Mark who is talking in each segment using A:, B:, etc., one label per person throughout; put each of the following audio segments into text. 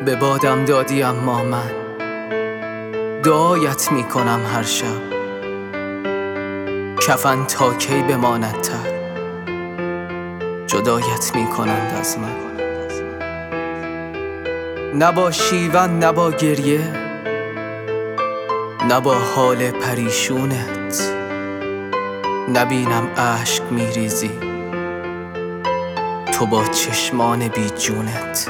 A: به بادم دادی اما من دعایت میکنم هر شب، کفن تا کی بماند تر، جدایت میکنند از من. نه با شیون نه با گریه، نه با حال پریشونت، نبینم اشک میریزی تو با چشمان بی جونت،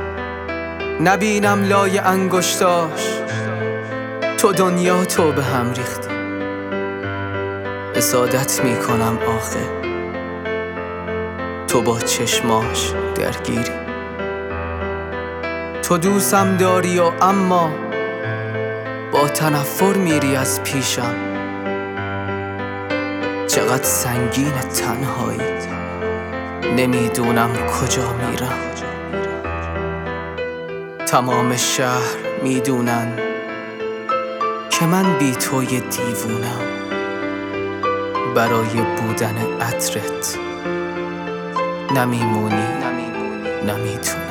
A: نبینم لای انگشتاش تو دنیا تو به هم ریختی. حسادت میکنم آخه تو با چشماش درگیری. تو دوستم داری و اما با تنفر میری از پیشم، چقدر سنگین تنهایی نمیدونم کجا میرم. تمام شهر میدونن که من بی توی دیوونم، برای بودن عطرت نمیمونی نمیتونم.